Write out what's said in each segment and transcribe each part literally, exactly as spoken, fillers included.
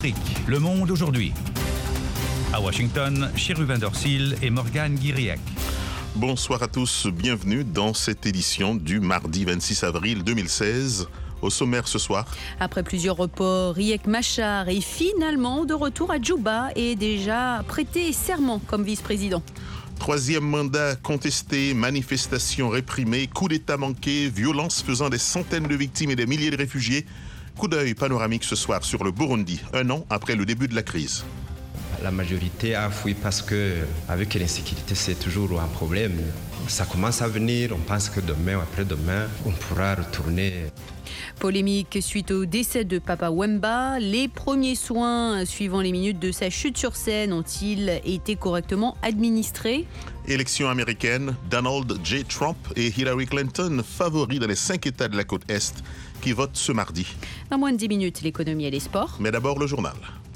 Le Monde aujourd'hui. À Washington, Chérubin Dorsil et Morgane Guiriac. Bonsoir à tous, bienvenue dans cette édition du mardi vingt-six avril deux mille seize. Au sommaire ce soir. Après plusieurs reports, Riek Machar est finalement de retour à Djouba et déjà prêté serment comme vice-président. Troisième mandat contesté, manifestations réprimées, coup d'État manqué, violences faisant des centaines de victimes et des milliers de réfugiés. Coup d'œil panoramique ce soir sur le Burundi, un an après le début de la crise. La majorité a fui parce que, avec l'insécurité, c'est toujours un problème. Ça commence à venir, on pense que demain ou après-demain, on pourra retourner. Polémique suite au décès de Papa Wemba. Les premiers soins suivant les minutes de sa chute sur scène ont-ils été correctement administrés ? Élection américaine, Donald J. Trump et Hillary Clinton favoris dans les cinq États de la côte Est qui votent ce mardi. Dans moins de dix minutes, l'économie et les sports. Mais d'abord le journal.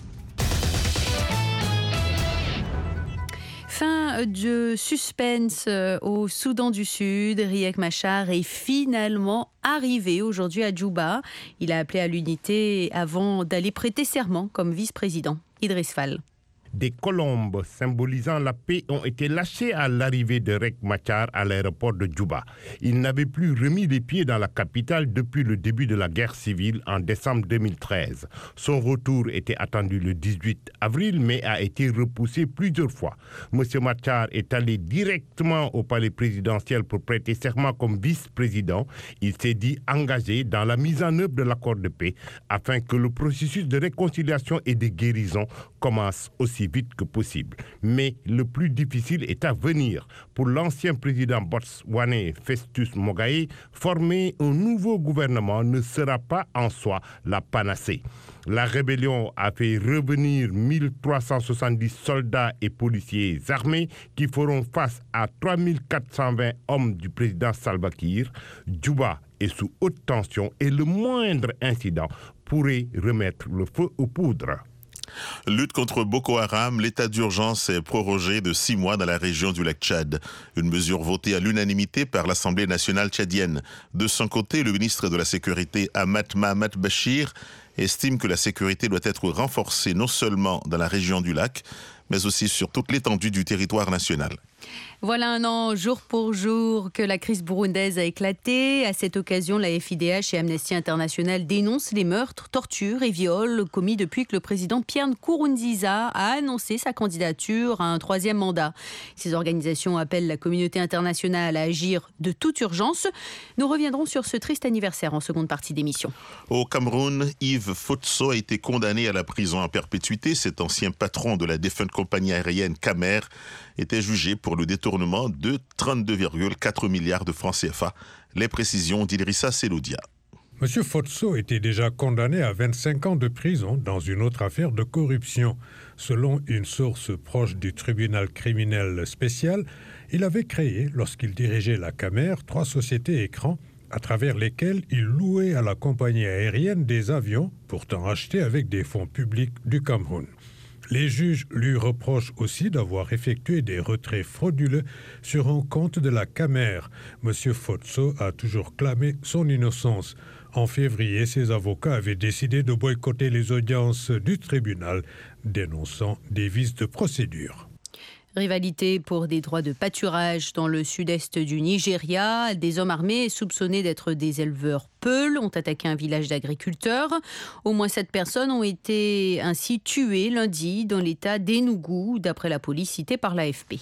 Fin de suspense au Soudan du Sud. Riek Machar est finalement arrivé aujourd'hui à Djouba. Il a appelé à l'unité avant d'aller prêter serment comme vice-président. Idriss Fall. Des colombes symbolisant la paix ont été lâchées à l'arrivée de Riek Machar à l'aéroport de Djouba. Il n'avait plus remis les pieds dans la capitale depuis le début de la guerre civile en décembre deux mille treize. Son retour était attendu le dix-huit avril, mais a été repoussé plusieurs fois. Monsieur Machar est allé directement au palais présidentiel pour prêter serment comme vice-président. Il s'est dit engagé dans la mise en œuvre de l'accord de paix afin que le processus de réconciliation et de guérison commence aussi vite que possible. Mais le plus difficile est à venir. Pour l'ancien président botswanais Festus Mogae, former un nouveau gouvernement ne sera pas en soi la panacée. La rébellion a fait revenir mille trois cent soixante-dix soldats et policiers armés qui feront face à trois mille quatre cent vingt hommes du président Salva Kiir. Djouba est sous haute tension et le moindre incident pourrait remettre le feu aux poudres. Lutte contre Boko Haram, l'état d'urgence est prorogé de six mois dans la région du lac Tchad. Une mesure votée à l'unanimité par l'Assemblée nationale tchadienne. De son côté, le ministre de la Sécurité, Ahmad Mahamat Bachir, estime que la sécurité doit être renforcée non seulement dans la région du lac, mais aussi sur toute l'étendue du territoire national. Voilà un an, jour pour jour, que la crise burundaise a éclaté. À cette occasion, la F I D H et Amnesty International dénoncent les meurtres, tortures et viols commis depuis que le président Pierre Nkurunziza a annoncé sa candidature à un troisième mandat. Ces organisations appellent la communauté internationale à agir de toute urgence. Nous reviendrons sur ce triste anniversaire en seconde partie d'émission. Au Cameroun, Yves Fotso a été condamné à la prison à perpétuité. Cet ancien patron de la défunte compagnie aérienne Camer était jugé pour le détournement de trente-deux virgule quatre milliards de francs C F A. Les précisions d'Idrissa Seloudia. Monsieur Fotso était déjà condamné à vingt-cinq ans de prison dans une autre affaire de corruption. Selon une source proche du tribunal criminel spécial, il avait créé, lorsqu'il dirigeait la Camer, trois sociétés écrans à travers lesquelles il louait à la compagnie aérienne des avions, pourtant achetés avec des fonds publics du Cameroun. Les juges lui reprochent aussi d'avoir effectué des retraits frauduleux sur un compte de la Camer. Monsieur Fotso a toujours clamé son innocence. En février, ses avocats avaient décidé de boycotter les audiences du tribunal, dénonçant des vices de procédure. Rivalité pour des droits de pâturage dans le sud-est du Nigeria. Des hommes armés soupçonnés d'être des éleveurs peuls ont attaqué un village d'agriculteurs. Au moins sept personnes ont été ainsi tuées lundi dans l'état d'Enugu, d'après la police citée par l'A F P.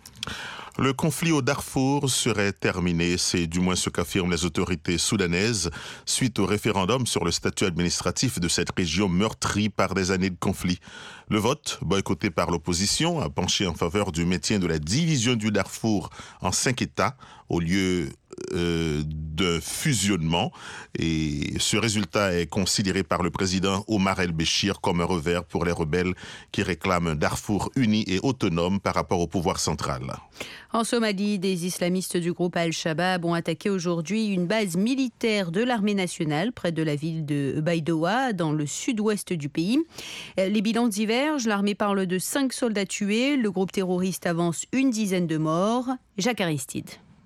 Le conflit au Darfour serait terminé, c'est du moins ce qu'affirment les autorités soudanaises suite au référendum sur le statut administratif de cette région meurtrie par des années de conflit. Le vote, boycotté par l'opposition, a penché en faveur du maintien de la division du Darfour en cinq États au lieu euh, de fusionnement. Et ce résultat est considéré par le président Omar el-Béchir comme un revers pour les rebelles qui réclament un Darfour uni et autonome par rapport au pouvoir central. En Somalie, des islamistes du groupe Al-Shabaab ont attaqué aujourd'hui une base militaire de l'armée nationale près de la ville de Baidoa, dans le sud-ouest du pays. Les bilans divergent. L'armée parle de cinq soldats tués. Le groupe terroriste avance une dizaine de morts. Jacques Aristide.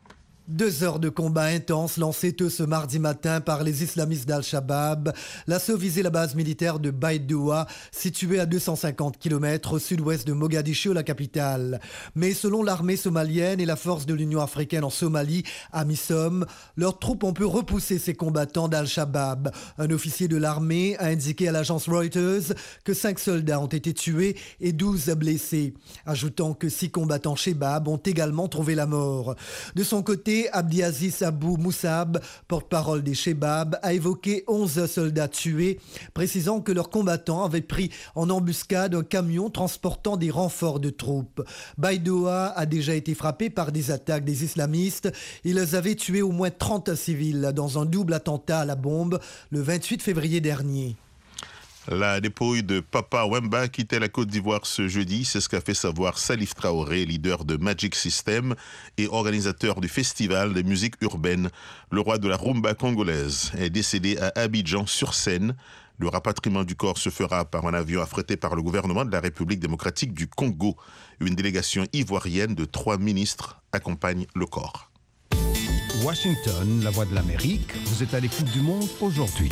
Deux heures de combat intense lancées tôt ce mardi matin par les islamistes d'Al-Shabaab. L'assaut visait la base militaire de Baidoa, située à deux cent cinquante kilomètres au sud-ouest de Mogadiscio, la capitale. Mais selon l'armée somalienne et la force de l'Union africaine en Somalie, AMISOM, leurs troupes ont pu repousser ces combattants d'Al-Shabaab. Un officier de l'armée a indiqué à l'agence Reuters que cinq soldats ont été tués et douze blessés, ajoutant que six combattants Shebab ont également trouvé la mort. De son côté, Abdiaziz Abou Moussab, porte-parole des Shebab, a évoqué onze soldats tués, précisant que leurs combattants avaient pris en embuscade un camion transportant des renforts de troupes. Baidoa a déjà été frappé par des attaques des islamistes. Ils avaient tué au moins trente civils dans un double attentat à la bombe le vingt-huit février dernier. La dépouille de Papa Wemba quittait la Côte d'Ivoire ce jeudi. C'est ce qu'a fait savoir Salif Traoré, leader de Magic System et organisateur du festival de musique urbaine. Le roi de la rumba congolaise est décédé à Abidjan-sur-Seine. Le rapatriement du corps se fera par un avion affrété par le gouvernement de la République démocratique du Congo. Une délégation ivoirienne de trois ministres accompagne le corps. Washington, la voix de l'Amérique, vous êtes à l'écoute du monde aujourd'hui.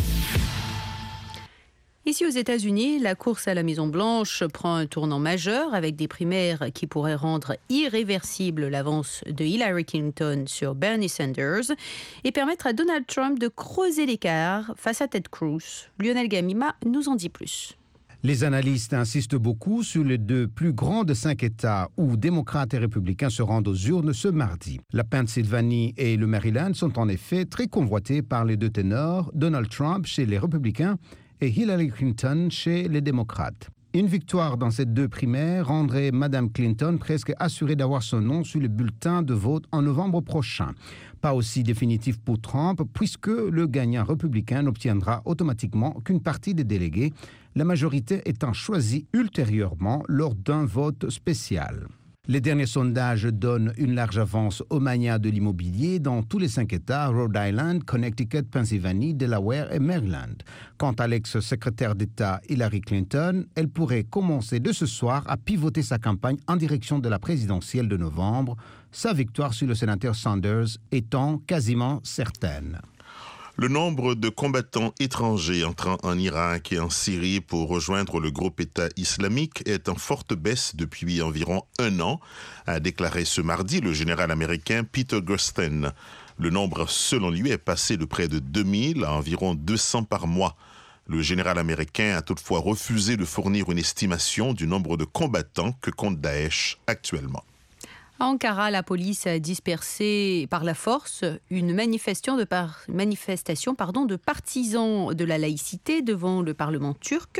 Ici aux États-Unis, la course à la Maison-Blanche prend un tournant majeur avec des primaires qui pourraient rendre irréversible l'avance de Hillary Clinton sur Bernie Sanders et permettre à Donald Trump de creuser l'écart face à Ted Cruz. Lionel Gamima nous en dit plus. Les analystes insistent beaucoup sur les deux plus grands de cinq États où démocrates et républicains se rendent aux urnes ce mardi. La Pennsylvanie et le Maryland sont en effet très convoités par les deux ténors, Donald Trump chez les républicains et Hillary Clinton chez les démocrates. Une victoire dans ces deux primaires rendrait Mme Clinton presque assurée d'avoir son nom sur le bulletin de vote en novembre prochain. Pas aussi définitif pour Trump, puisque le gagnant républicain n'obtiendra automatiquement qu'une partie des délégués, la majorité étant choisie ultérieurement lors d'un vote spécial. Les derniers sondages donnent une large avance aux magnats de l'immobilier dans tous les cinq États, Rhode Island, Connecticut, Pennsylvanie, Delaware et Maryland. Quant à l'ex-secrétaire d'État Hillary Clinton, elle pourrait commencer de ce soir à pivoter sa campagne en direction de la présidentielle de novembre, sa victoire sur le sénateur Sanders étant quasiment certaine. Le nombre de combattants étrangers entrant en Irak et en Syrie pour rejoindre le groupe État islamique est en forte baisse depuis environ un an, a déclaré ce mardi le général américain Peter Gersten. Le nombre, selon lui, est passé de près de deux mille à environ deux cents par mois. Le général américain a toutefois refusé de fournir une estimation du nombre de combattants que compte Daesh actuellement. À Ankara, la police a dispersé par la force une manifestation de, par... manifestation, pardon, de partisans de la laïcité devant le Parlement turc.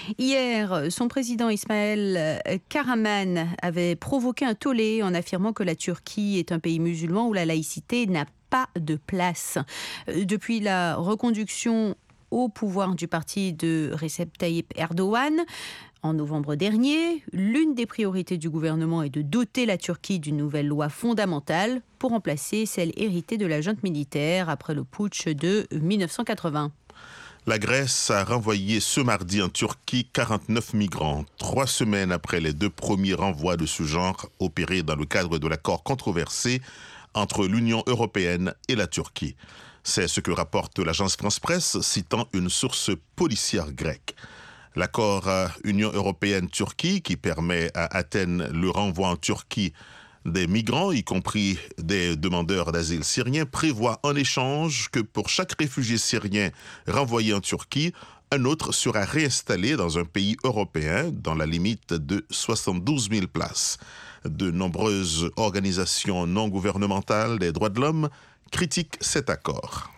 Hier, son président Ismail Karaman avait provoqué un tollé en affirmant que la Turquie est un pays musulman où la laïcité n'a pas de place. Depuis la reconduction au pouvoir du parti de Recep Tayyip Erdogan, en novembre dernier, l'une des priorités du gouvernement est de doter la Turquie d'une nouvelle loi fondamentale pour remplacer celle héritée de la junte militaire après le putsch de dix-neuf cent quatre-vingts. La Grèce a renvoyé ce mardi en Turquie quarante-neuf migrants, trois semaines après les deux premiers renvois de ce genre opérés dans le cadre de l'accord controversé entre l'Union européenne et la Turquie. C'est ce que rapporte l'agence France-Presse, citant une source policière grecque. L'accord Union européenne-Turquie, qui permet à Athènes le renvoi en Turquie des migrants, y compris des demandeurs d'asile syriens, prévoit en échange que pour chaque réfugié syrien renvoyé en Turquie, un autre sera réinstallé dans un pays européen dans la limite de soixante-douze mille places. De nombreuses organisations non gouvernementales des droits de l'homme critiquent cet accord.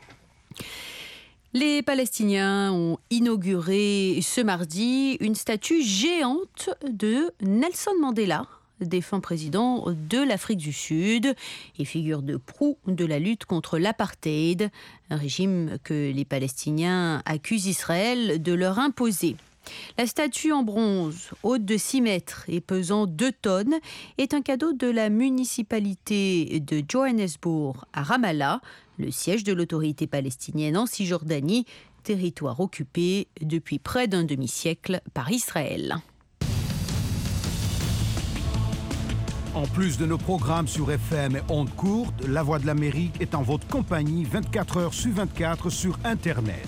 Les Palestiniens ont inauguré ce mardi une statue géante de Nelson Mandela, défunt président de l'Afrique du Sud et figure de proue de la lutte contre l'apartheid, un régime que les Palestiniens accusent Israël de leur imposer. La statue en bronze, haute de six mètres et pesant deux tonnes, est un cadeau de la municipalité de Johannesburg à Ramallah, le siège de l'autorité palestinienne en Cisjordanie, territoire occupé depuis près d'un demi-siècle par Israël. En plus de nos programmes sur F M et ondes courtes, La Voix de l'Amérique est en votre compagnie vingt-quatre heures sur vingt-quatre sur Internet.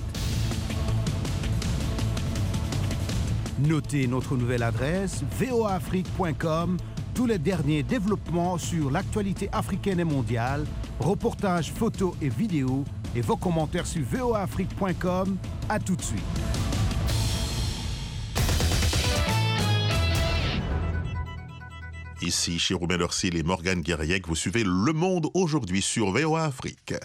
Notez notre nouvelle adresse v o a afrique point com, tous les derniers développements sur l'actualité africaine et mondiale, reportages, photos et vidéos, et vos commentaires sur v o a afrique point com. À tout de suite. Ici, chez Rouben Dorsil et Morgane Guerriec, vous suivez Le Monde aujourd'hui sur V O A Afrique.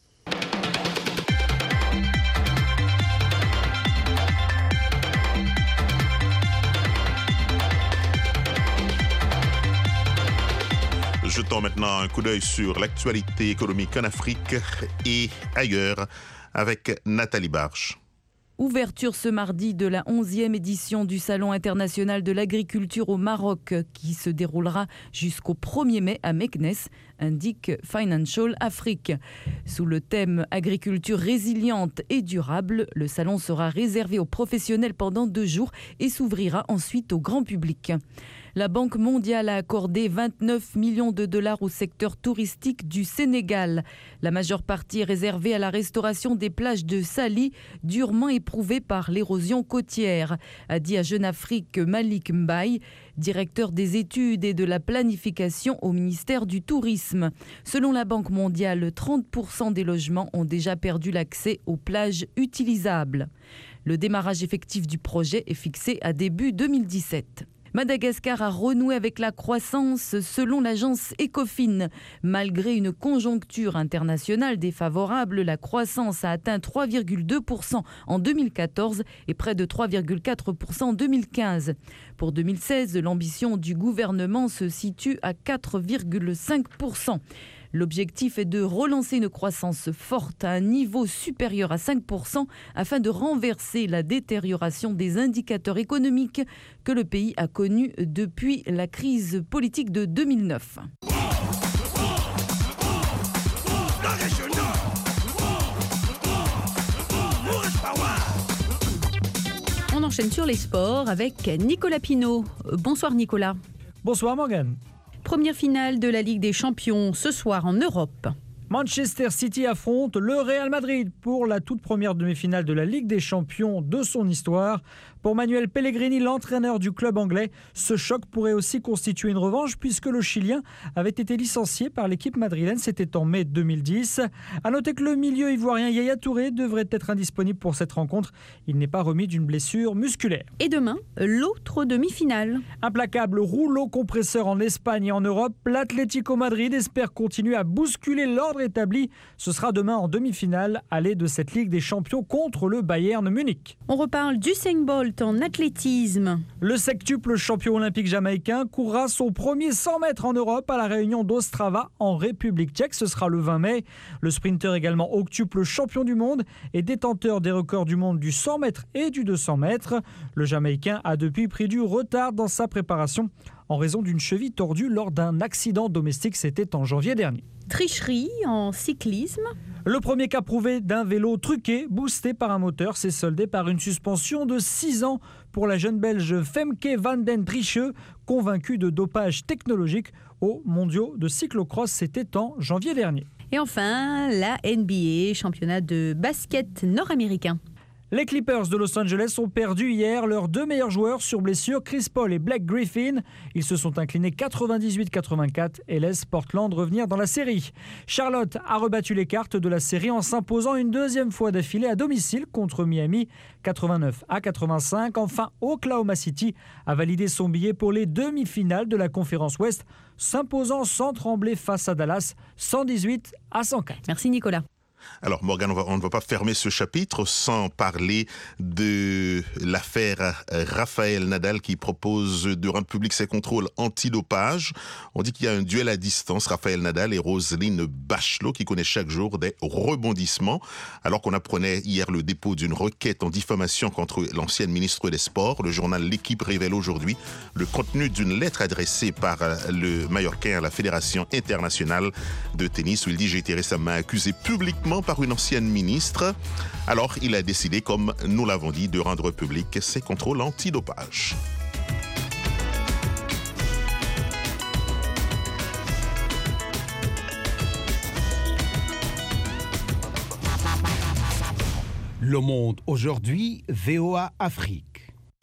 Jetons maintenant un coup d'œil sur l'actualité économique en Afrique et ailleurs avec Nathalie Barche. Ouverture ce mardi de la onzième édition du Salon international de l'agriculture au Maroc qui se déroulera jusqu'au premier mai à Meknes, indique Financial Afrique. Sous le thème agriculture résiliente et durable, le salon sera réservé aux professionnels pendant deux jours et s'ouvrira ensuite au grand public. La Banque mondiale a accordé vingt-neuf millions de dollars au secteur touristique du Sénégal. La majeure partie est réservée à la restauration des plages de Saly, durement éprouvées par l'érosion côtière, a dit à Jeune Afrique Malik Mbaye, directeur des études et de la planification au ministère du Tourisme. Selon la Banque mondiale, trente pour cent des logements ont déjà perdu l'accès aux plages utilisables. Le démarrage effectif du projet est fixé à début deux mille dix-sept. Madagascar a renoué avec la croissance selon l'agence Ecofin. Malgré une conjoncture internationale défavorable, la croissance a atteint trois virgule deux pour cent en deux mille quatorze et près de trois virgule quatre pour cent en deux mille quinze. Pour deux mille seize, l'ambition du gouvernement se situe à quatre virgule cinq pour cent. L'objectif est de relancer une croissance forte à un niveau supérieur à cinq pour cent afin de renverser la détérioration des indicateurs économiques que le pays a connue depuis la crise politique de deux mille neuf. On enchaîne sur les sports avec Nicolas Pinault. Bonsoir Nicolas. Bonsoir Morgane. Première finale de la Ligue des Champions ce soir en Europe. Manchester City affronte le Real Madrid pour la toute première demi-finale de la Ligue des Champions de son histoire. Pour Manuel Pellegrini, l'entraîneur du club anglais, ce choc pourrait aussi constituer une revanche puisque le Chilien avait été licencié par l'équipe madrilène, c'était en mai deux mille dix. A noter que le milieu ivoirien Yaya Touré devrait être indisponible pour cette rencontre. Il n'est pas remis d'une blessure musculaire. Et demain, l'autre demi-finale. Implacable rouleau compresseur en Espagne et en Europe, l'Atlético Madrid espère continuer à bousculer l'ordre établi. Ce sera demain en demi-finale, aller de cette Ligue des Champions contre le Bayern Munich. On reparle d'Usain Bolt en athlétisme. Le sextuple champion olympique jamaïcain courra son premier cent mètres en Europe à la réunion d'Ostrava en République tchèque. Ce sera le vingt mai. Le sprinter également octuple champion du monde et détenteur des records du monde du cent mètres et du deux cents mètres. Le Jamaïcain a depuis pris du retard dans sa préparation en raison d'une cheville tordue lors d'un accident domestique. C'était en janvier dernier. Tricherie en cyclisme. Le premier cas prouvé d'un vélo truqué, boosté par un moteur, s'est soldé par une suspension de six ans pour la jeune Belge Femke van den Driesche, convaincue de dopage technologique aux mondiaux de cyclocross. C'était en janvier dernier. Et enfin, la N B A, championnat de basket nord-américain. Les Clippers de Los Angeles ont perdu hier leurs deux meilleurs joueurs sur blessure, Chris Paul et Blake Griffin. Ils se sont inclinés quatre-vingt-dix-huit quatre-vingt-quatre et laissent Portland revenir dans la série. Charlotte a rebattu les cartes de la série en s'imposant une deuxième fois d'affilée à domicile contre Miami, quatre-vingt-neuf à quatre-vingt-cinq. Enfin, Oklahoma City a validé son billet pour les demi-finales de la conférence Ouest, s'imposant sans trembler face à Dallas, cent dix-huit à cent quatre. Merci Nicolas. Alors Morgane, on, va, on ne va pas fermer ce chapitre sans parler de l'affaire Rafael Nadal qui propose de rendre public ses contrôles antidopage. On dit qu'il y a un duel à distance, Rafael Nadal et Roselyne Bachelot, qui connaît chaque jour des rebondissements. Alors qu'on apprenait hier le dépôt d'une requête en diffamation contre l'ancienne ministre des Sports, le journal L'Équipe révèle aujourd'hui le contenu d'une lettre adressée par le Mallorquin à la Fédération internationale de tennis, où il dit « J'ai été récemment accusé publiquement par une ancienne ministre. » Alors, il a décidé, comme nous l'avons dit, de rendre public ses contrôles antidopage. Le Monde aujourd'hui, V O A Afrique.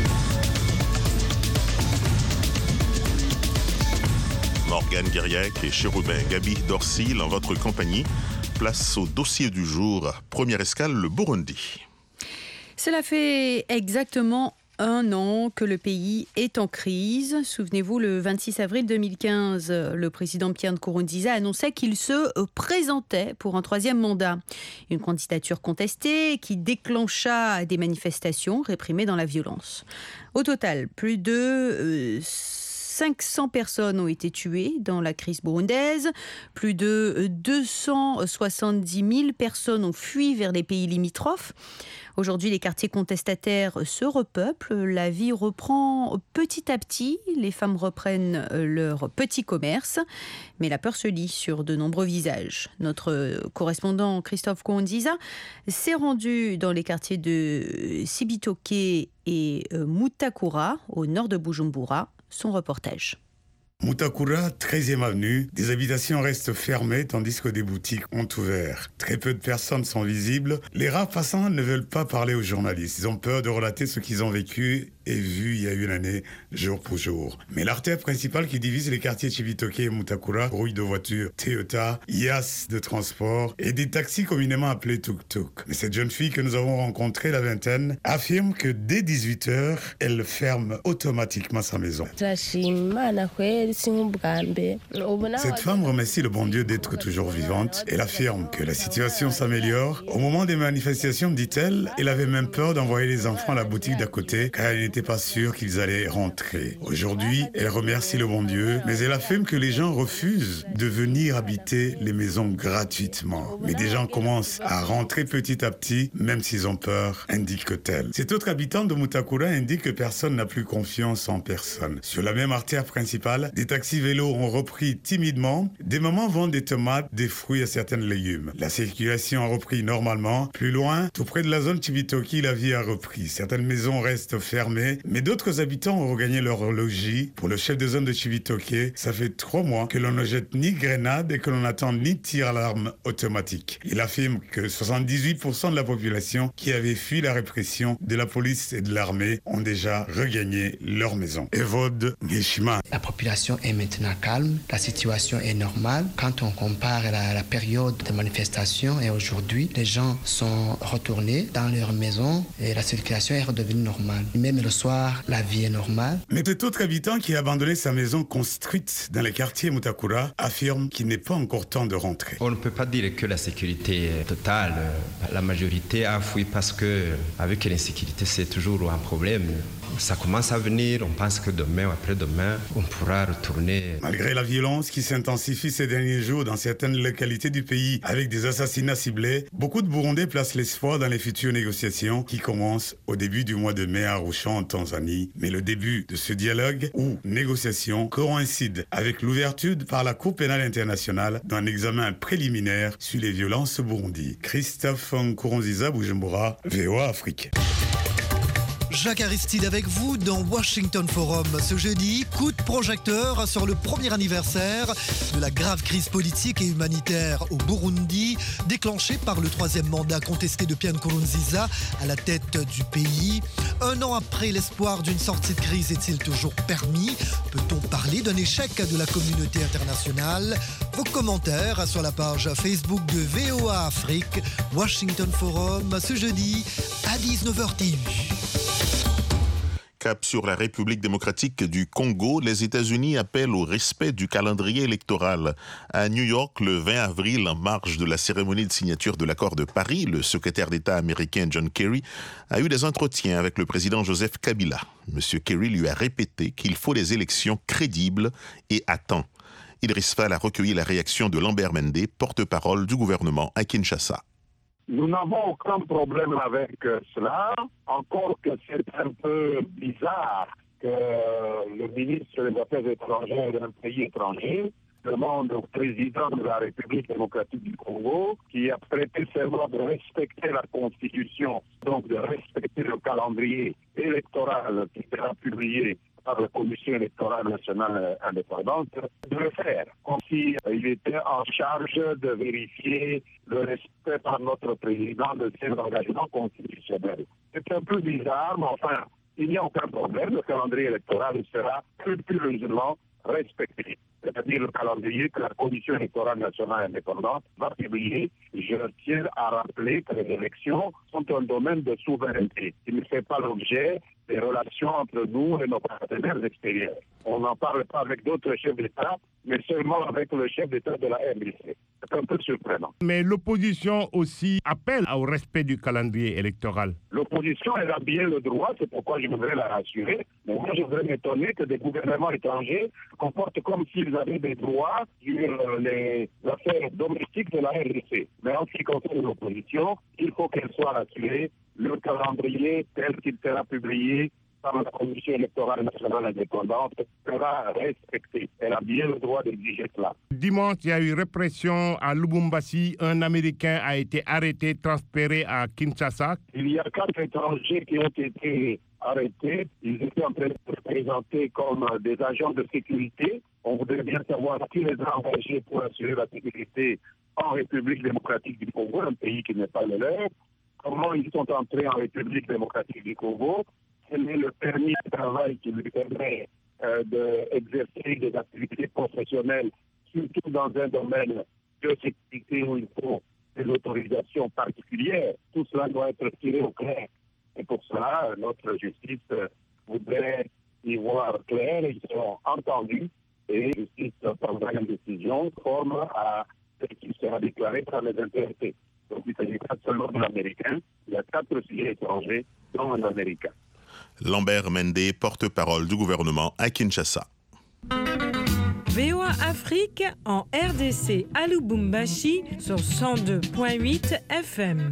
Morgane Guiriac et Chérubin Gabi Dorsil en votre compagnie. Place au dossier du jour. Première escale, le Burundi. Cela fait exactement un an que le pays est en crise. Souvenez-vous, le vingt-six avril deux mille quinze, le président Pierre Nkurunziza annonçait qu'il se présentait pour un troisième mandat. Une candidature contestée qui déclencha des manifestations réprimées dans la violence. Au total, plus de euh, cinq cents personnes ont été tuées dans la crise burundaise. Plus de deux cent soixante-dix mille personnes ont fui vers les pays limitrophes. Aujourd'hui, les quartiers contestataires se repeuplent. La vie reprend petit à petit. Les femmes reprennent leur petit commerce. Mais la peur se lit sur de nombreux visages. Notre correspondant Christophe Nkurunziza s'est rendu dans les quartiers de Cibitoke et Mutakura, au nord de Bujumbura. Son reportage. Mutakura, treizième avenue, des habitations restent fermées tandis que des boutiques ont ouvert. Très peu de personnes sont visibles. Les rares passants ne veulent pas parler aux journalistes. Ils ont peur de relater ce qu'ils ont vécu et vu il y a une année, jour pour jour. Mais l'artère principale qui divise les quartiers Cibitoke et Mutakura, rouille de voitures, Toyota, Ias de transport et des taxis communément appelés tuk-tuk. Mais cette jeune fille que nous avons rencontrée, la vingtaine, affirme que dès dix-huit heures, elle ferme automatiquement sa maison. Cette femme remercie le bon Dieu d'être toujours vivante. Elle affirme que la situation s'améliore. Au moment des manifestations, dit-elle, elle avait même peur d'envoyer les enfants à la boutique d'à côté car elle n'était pas sûre qu'ils allaient rentrer. Aujourd'hui, elle remercie le bon Dieu, mais elle affirme que les gens refusent de venir habiter les maisons gratuitement. Mais des gens commencent à rentrer petit à petit, même s'ils ont peur, indique-t-elle. Cet autre habitant de Mutakura indique que personne n'a plus confiance en personne. Sur la même artère principale, des taxis vélos ont repris timidement. Des mamans vendent des tomates, des fruits et certains légumes. La circulation a repris normalement. Plus loin, tout près de la zone Cibitoke, la vie a repris. Certaines maisons restent fermées, mais d'autres habitants ont regagné leur logis. Pour le chef de zone de Cibitoke, ça fait trois mois que l'on ne jette ni grenade et que l'on n'attend ni tir à l'arme automatique. Il affirme que soixante-dix-huit pour cent de la population qui avait fui la répression de la police et de l'armée ont déjà regagné leur maison. Evode Ngeshima. La population est maintenant calme, la situation est normale. Quand on compare la, la période de manifestation et aujourd'hui, les gens sont retournés dans leur maison et la circulation est redevenue normale. Même le soir, la vie est normale. Mais cet autre habitant qui a abandonné sa maison construite dans le quartier Mutakura affirme qu'il n'est pas encore temps de rentrer. On ne peut pas dire que la sécurité est totale. La majorité a fui parce que avec l'insécurité, c'est toujours un problème. Ça commence à venir, on pense que demain ou après-demain, on pourra retourner. Malgré la violence qui s'intensifie ces derniers jours dans certaines localités du pays avec des assassinats ciblés, beaucoup de Burundais placent l'espoir dans les futures négociations qui commencent au début du mois de mai à Arusha en Tanzanie. Mais le début de ce dialogue ou négociation coïncide avec l'ouverture par la Cour pénale internationale d'un examen préliminaire sur les violences au Burundi. Christophe Nkurunziza, Bujumbura, V O A Afrique. Jacques Aristide avec vous dans Washington Forum. Ce jeudi, coup de projecteur sur le premier anniversaire de la grave crise politique et humanitaire au Burundi, déclenchée par le troisième mandat contesté de Pierre Nkurunziza à la tête du pays. Un an après, l'espoir d'une sortie de crise est-il toujours permis? Peut-on parler d'un échec de la communauté internationale? Vos commentaires sur la page Facebook de V O A Afrique, Washington Forum, ce jeudi à dix-neuf heures T U. Cap sur la République démocratique du Congo, les États-Unis appellent au respect du calendrier électoral. À New York, le vingt avril, en marge de la cérémonie de signature de l'accord de Paris, le secrétaire d'État américain John Kerry a eu des entretiens avec le président Joseph Kabila. M. Kerry lui a répété qu'il faut des élections crédibles et à temps. Idriss Fall a recueilli la réaction de Lambert Mende, porte-parole du gouvernement à Kinshasa. Nous n'avons aucun problème avec cela, encore que c'est un peu bizarre que le ministre des Affaires étrangères d'un pays étranger demande au président de la République démocratique du Congo, qui a prêté serment de respecter la Constitution, donc de respecter le calendrier électoral qui sera publié par la Commission électorale nationale indépendante, de le faire, comme s'il était en charge de vérifier le respect par notre président de ses engagements constitutionnels. C'est un peu bizarre, mais enfin, il n'y a aucun problème. Le calendrier électoral sera scrupuleusement respecté. C'est-à-dire le calendrier que la Commission électorale nationale indépendante va publier. Je tiens à rappeler que les élections sont un domaine de souveraineté. Il ne fait pas l'objet des relations entre nous et nos partenaires extérieurs. On n'en parle pas avec d'autres chefs d'État, mais seulement avec le chef d'État de la R D C. C'est un peu surprenant. Mais l'opposition aussi appelle au respect du calendrier électoral. L'opposition, elle a bien le droit, c'est pourquoi je voudrais la rassurer. Mais moi, je voudrais m'étonner que des gouvernements étrangers se comportent comme s'ils avaient des droits sur les affaires domestiques de la R D C. Mais en ce qui concerne l'opposition, il faut qu'elle soit rassurée. Le calendrier tel qu'il sera publié par la Commission électorale nationale indépendante sera respecté. Elle a bien le droit d'exiger cela. Dimanche, il y a eu répression à Lubumbashi. Un Américain a été arrêté, transféré à Kinshasa. Il y a quatre étrangers qui ont été arrêtés. Ils étaient en train de se présenter comme des agents de sécurité. On voudrait bien savoir qui les a engagés pour assurer la sécurité en République démocratique du Congo, un pays qui n'est pas le leur. Comment ils sont entrés en République démocratique du Congo? Quel est le permis de travail qui lui permet euh, d'exercer des activités professionnelles, surtout dans un domaine de sécurité où il faut des autorisations particulières? Tout cela doit être tiré au clair. Et pour cela, notre justice euh, voudrait y voir clair. Ils seront entendus et la justice prendra une décision conforme à ce qui sera déclaré par les intéressés. Donc il ne s'agit pas seulement de l'Américain, il y a quatre sujets étrangers, dont un Américain. Lambert Mende, porte-parole du gouvernement à Kinshasa. V O A Afrique en R D C à Lubumbashi sur cent deux virgule huit F M.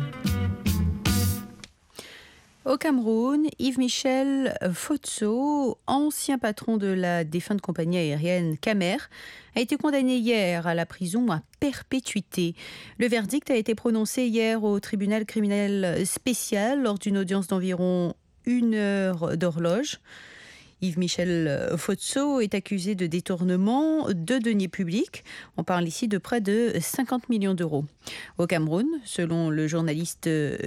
Au Cameroun, Yves-Michel Fotso, ancien patron de la défunte compagnie aérienne Camer, a été condamné hier à la prison à perpétuité. Le verdict a été prononcé hier au tribunal criminel spécial lors d'une audience d'environ une heure d'horloge. Yves-Michel Fotso est accusé de détournement de deniers publics. On parle ici de près de cinquante millions d'euros. Au Cameroun, selon le journaliste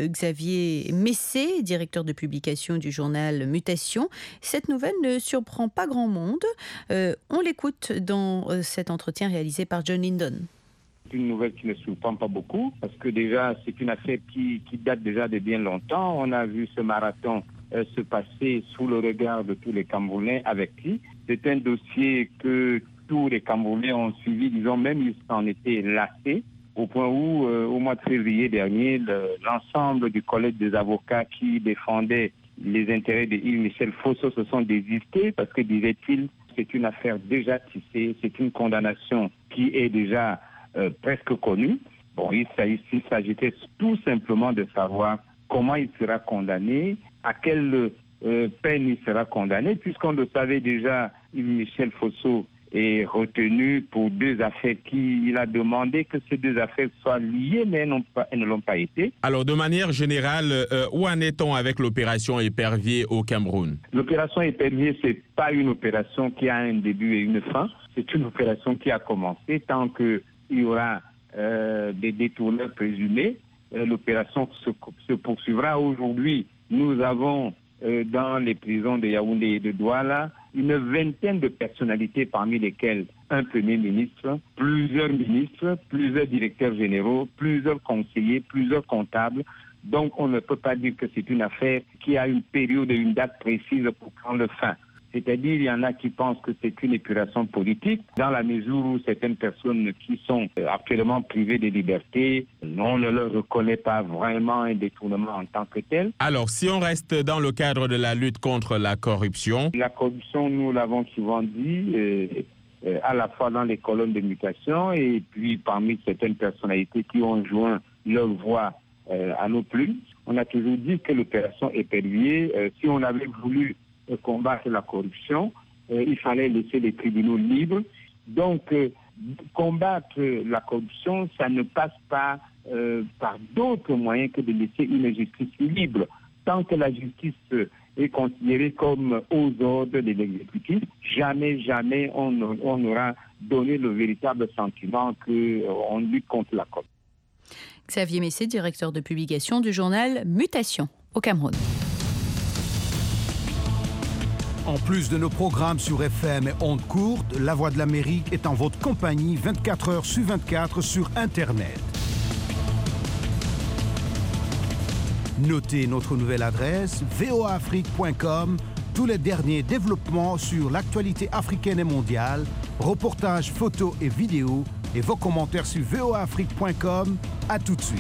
Xavier Messé, directeur de publication du journal Mutation, cette nouvelle ne surprend pas grand monde. Euh, on l'écoute dans cet entretien réalisé par John Lindon. C'est une nouvelle qui ne surprend pas beaucoup parce que déjà, c'est une affaire qui, qui date déjà de bien longtemps. On a vu ce marathon euh, se passer sous le regard de tous les Camerounais avec qui. C'est un dossier que tous les Camerounais ont suivi, disons même ils s'en étaient lassés, au point où, euh, au mois de février dernier, le, l'ensemble du collège des avocats qui défendaient les intérêts de Yves-Michel Fotso se sont désistés parce que, disait-il, c'est une affaire déjà tissée, c'est une condamnation qui est déjà Euh, presque connu. Bon, il s'agissait tout simplement de savoir comment il sera condamné, à quelle euh, peine il sera condamné, puisqu'on le savait déjà, Michel Fotso est retenu pour deux affaires qui il a demandé que ces deux affaires soient liées, mais elles, pas, elles ne l'ont pas été. Alors, de manière générale, euh, où en est-on avec l'opération Épervier au Cameroun? L'opération Épervier, c'est pas une opération qui a un début et une fin. C'est une opération qui a commencé tant que il y aura euh, des détourneurs présumés. Euh, l'opération se, se poursuivra. Aujourd'hui, nous avons euh, dans les prisons de Yaoundé et de Douala une vingtaine de personnalités, parmi lesquelles un Premier ministre, plusieurs ministres, plusieurs directeurs généraux, plusieurs conseillers, plusieurs comptables. Donc, on ne peut pas dire que c'est une affaire qui a une période et une date précise pour prendre fin. C'est-à-dire, il y en a qui pensent que c'est une épuration politique, dans la mesure où certaines personnes qui sont actuellement privées de liberté, on ne leur reconnaît pas vraiment un détournement en tant que tel. Alors, si on reste dans le cadre de la lutte contre la corruption... La corruption, nous l'avons souvent dit, euh, euh, à la fois dans les colonnes de mutation et puis parmi certaines personnalités qui ont joint leur voix euh, à nos plumes. On a toujours dit que l'opération Épervier, euh, si on avait voulu combattre la corruption, euh, il fallait laisser les tribunaux libres. Donc, euh, combattre la corruption, ça ne passe pas euh, par d'autres moyens que de laisser une justice libre. Tant que la justice est considéré comme aux ordres de l'exécutif. Jamais, jamais on, on aura donné le véritable sentiment qu'on lutte contre la corruption. Xavier Messé, directeur de publication du journal Mutation au Cameroun. En plus de nos programmes sur F M et ondes courtes, La Voix de l'Amérique est en votre compagnie vingt-quatre heures sur vingt-quatre sur Internet. Notez notre nouvelle adresse v o a afrique point com, tous les derniers développements sur l'actualité africaine et mondiale, reportages, photos et vidéos, et vos commentaires sur v o a afrique point com. À tout de suite.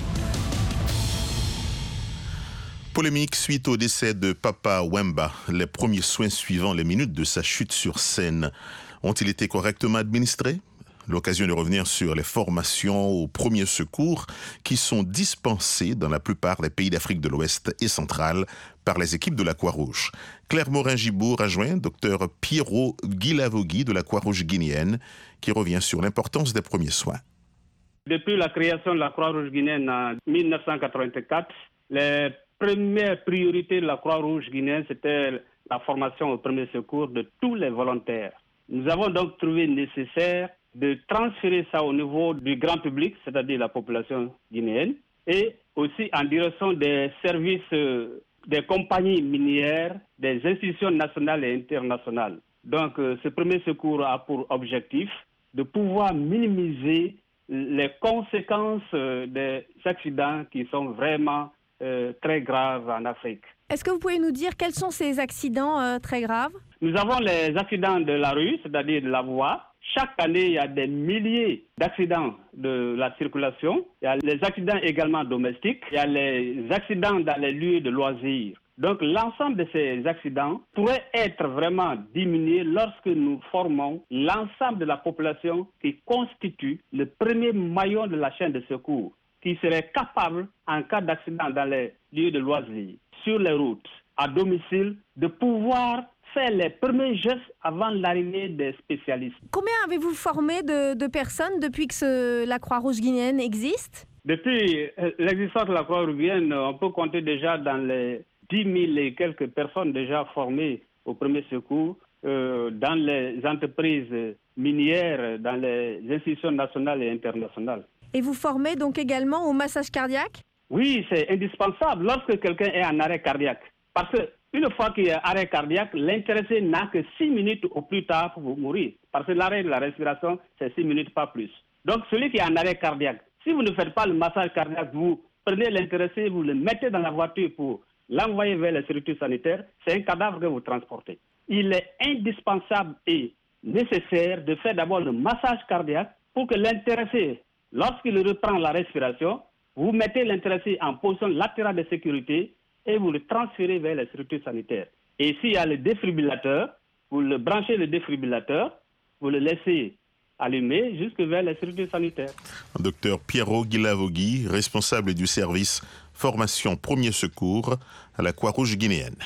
Polémique suite au décès de Papa Wemba. Les premiers soins suivant les minutes de sa chute sur scène ont-ils été correctement administrés ? L'occasion de revenir sur les formations aux premiers secours qui sont dispensées dans la plupart des pays d'Afrique de l'Ouest et centrale par les équipes de la Croix-Rouge. Claire Morin-Gibour a joint Dr Piero Guilavogui de la Croix-Rouge guinéenne qui revient sur l'importance des premiers soins. Depuis la création de la Croix-Rouge guinéenne en dix-neuf cent quatre-vingt-quatre, les première priorité de la Croix-Rouge guinéenne, c'était la formation au premier secours de tous les volontaires. Nous avons donc trouvé nécessaire de transférer ça au niveau du grand public, c'est-à-dire la population guinéenne, et aussi en direction des services euh, des compagnies minières, des institutions nationales et internationales. Donc, euh, ce premier secours a pour objectif de pouvoir minimiser les conséquences euh, des accidents qui sont vraiment Euh, très graves en Afrique. Est-ce que vous pouvez nous dire quels sont ces accidents euh, très graves ? Nous avons les accidents de la rue, c'est-à-dire de la voie. Chaque année, il y a des milliers d'accidents de la circulation. Il y a les accidents également domestiques. Il y a les accidents dans les lieux de loisirs. Donc, l'ensemble de ces accidents pourrait être vraiment diminué lorsque nous formons l'ensemble de la population qui constitue le premier maillon de la chaîne de secours, qui serait capable, en cas d'accident dans les lieux de loisirs, sur les routes, à domicile, de pouvoir faire les premiers gestes avant l'arrivée des spécialistes. Combien avez-vous formé de, de personnes depuis que ce, la Croix-Rouge guinéenne existe ? Depuis l'existence de la Croix-Rouge guinéenne, on peut compter déjà dans les dix mille et quelques personnes déjà formées au premier secours, euh, dans les entreprises minières, dans les institutions nationales et internationales. Et vous formez donc également au massage cardiaque ? Oui, c'est indispensable lorsque quelqu'un est en arrêt cardiaque. Parce qu'une fois qu'il y a arrêt cardiaque, l'intéressé n'a que six minutes au plus tard pour mourir. Parce que l'arrêt de la respiration, c'est six minutes, pas plus. Donc celui qui est en arrêt cardiaque, si vous ne faites pas le massage cardiaque, vous prenez l'intéressé, vous le mettez dans la voiture pour l'envoyer vers les structures sanitaires, c'est un cadavre que vous transportez. Il est indispensable et nécessaire de faire d'abord le massage cardiaque pour que l'intéressé, lorsqu'il reprend la respiration, vous mettez l'intéressé en position latérale de sécurité et vous le transférez vers les structures sanitaires. Et s'il y a le défibrillateur, vous le branchez le défibrillateur, vous le laissez allumé jusque vers les structures sanitaires. Docteur Piero Guilavogui, responsable du service formation premier secours à la Croix-Rouge guinéenne.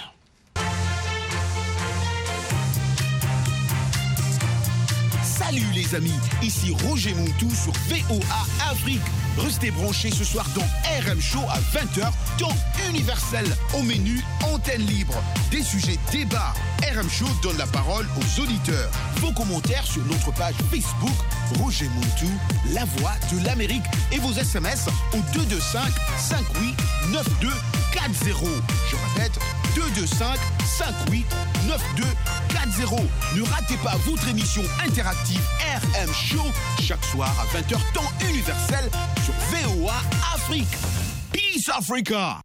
Salut les amis, ici Roger Montou sur V O A Afrique. Restez branchés ce soir dans R M Show à vingt heures, temps universel. Au menu, antenne libre, des sujets débats. R M Show donne la parole aux auditeurs. Vos commentaires sur notre page Facebook, Roger Montou, la voix de l'Amérique. Et vos S M S au deux deux cinq, cinq huit, neuf deux quatre zéro. Je répète, deux deux cinq, cinq huit, neuf deux quatre zéro. Ne ratez pas votre émission interactive R M Show chaque soir à vingt heures, temps universel sur V O A Afrique. Peace Africa!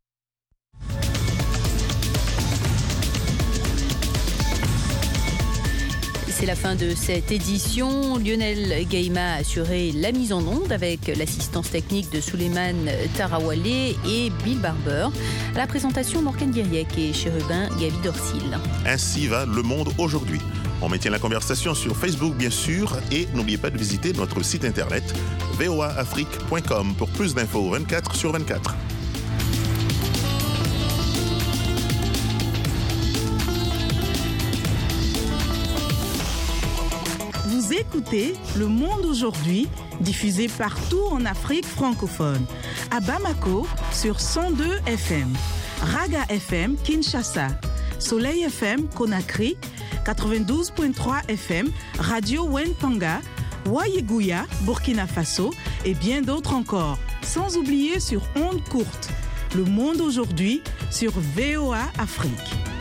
C'est la fin de cette édition. Lionel Gaïma a assuré la mise en onde avec l'assistance technique de Souleymane Tarawale et Bill Barber. À la présentation, Morgane Diriec et Chérubin Gavi Dorsil. Ainsi va le monde aujourd'hui. On maintient la conversation sur Facebook, bien sûr, et n'oubliez pas de visiter notre site internet v o a afrique point com pour plus d'infos vingt-quatre sur vingt-quatre. Vous écoutez Le Monde aujourd'hui, diffusé partout en Afrique francophone. À Bamako, sur cent deux F M. Raga F M, Kinshasa. Soleil F M Conakry, quatre-vingt-douze virgule trois F M, Radio Wenpanga, Wayeguya, Burkina Faso et bien d'autres encore. Sans oublier sur ondes courtes. Le monde aujourd'hui sur V O A Afrique.